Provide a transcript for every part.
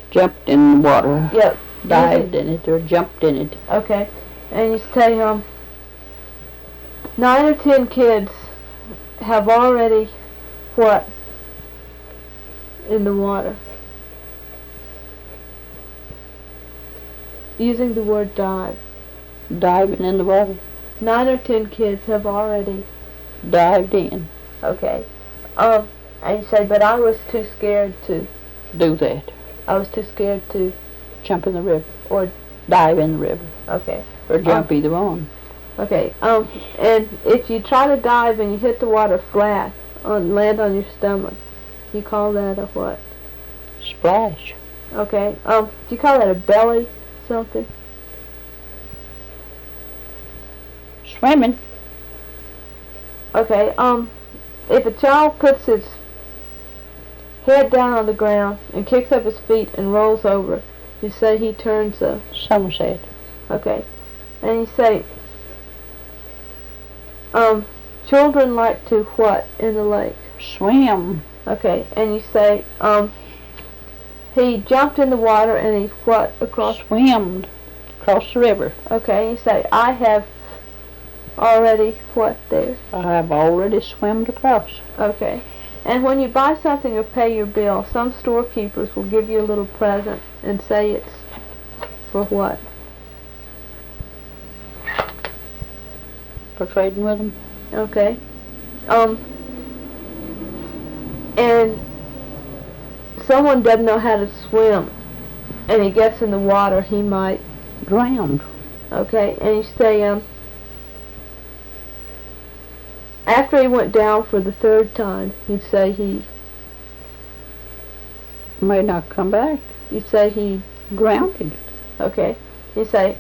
Jumped in the water. Yep. Dived in it or jumped in it. Okay. And you say 9 or 10 kids have already what in the water? Using the word dive. Diving in the water. 9 or 10 kids have already dived in. Okay. And you say, but I was too scared to do that. I was too scared to jump in the river. Or dive in the river. Okay. Or jump either one. Okay. And if you try to dive and you hit the water flat, land on your stomach, you call that a what? Splash. Okay. Do you call that a belly something? Swimming. Okay. If a child puts his head down on the ground and kicks up his feet and rolls over, you say he turns a somersault. Okay. And you say children like to what in the lake? Swim. Okay. And you say he jumped in the water and he what across? Swimmed across the river. Okay. And you say I have already what there? I have already swimmed across. Okay. And when you buy something or pay your bill, some storekeepers will give you a little present and say it's for what? For trading with them. Okay. And someone doesn't know how to swim and he gets in the water, he might drown. Okay. And you say after he went down for the 3rd time, you'd say he may not come back. You'd say he grounded. Okay. You say,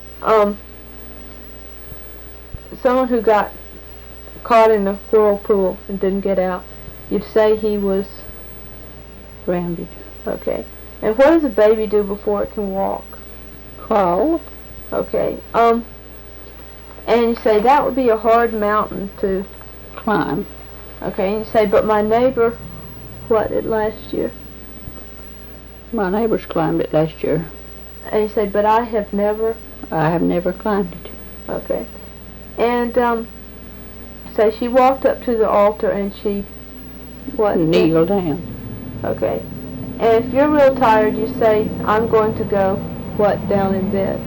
someone who got caught in the whirlpool and didn't get out, you'd say he was grounded. Okay. And what does a baby do before it can walk? Crawl. Okay. And you say that would be a hard mountain to climb. Okay, and you say, but my neighbor, what, it last year? My neighbors climbed it last year. And you say, but I have never climbed it. Okay. And, say she walked up to the altar and she, what? Kneeled down. Okay. And if you're real tired, you say, I'm going to go, what, down in bed?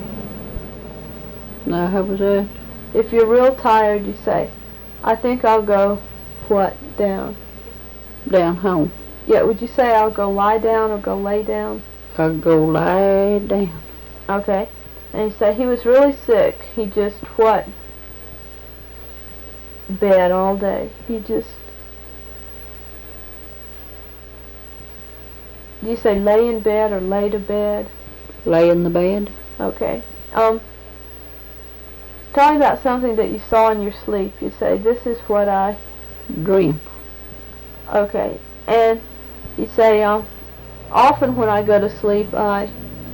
Now, how was that? If you're real tired, you say, I think I'll go, what, down? Down home. Yeah, would you say I'll go lie down or go lay down? I'll go lie down. Okay. And you say he was really sick. He just, what? Bed all day. He just... Do you say lay in bed or lay to bed? Lay in the bed. Okay. Tell me about something that you saw in your sleep. You say, this is what I... dream. Okay. And you say, often when I go to sleep, I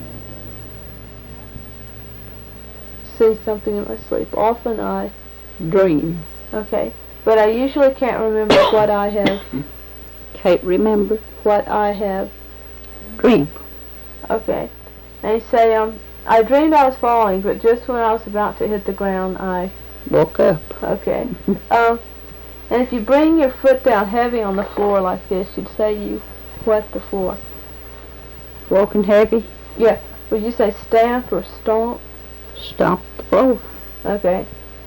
see something in my sleep. Often I... dream. Okay. But I usually can't remember what I have... Can't remember. What I have... dream. Okay. And you say, I dreamed I was falling, but just when I was about to hit the ground, I... woke up. Okay. And if you bring your foot down heavy on the floor like this, you'd say you wet the floor. Walking heavy? Yeah. Would you say stamp or stomp? Stomp the floor. Okay.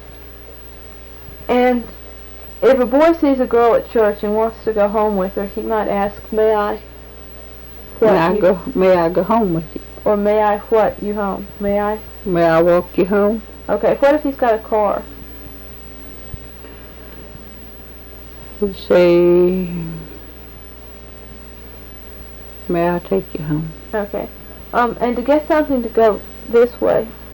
And if a boy sees a girl at church and wants to go home with her, he might ask, may I... May I go home with you? Or may I what you home? May I walk you home? Okay, what if he's got a car? You say, may I take you home? Okay. And to get something to go this way,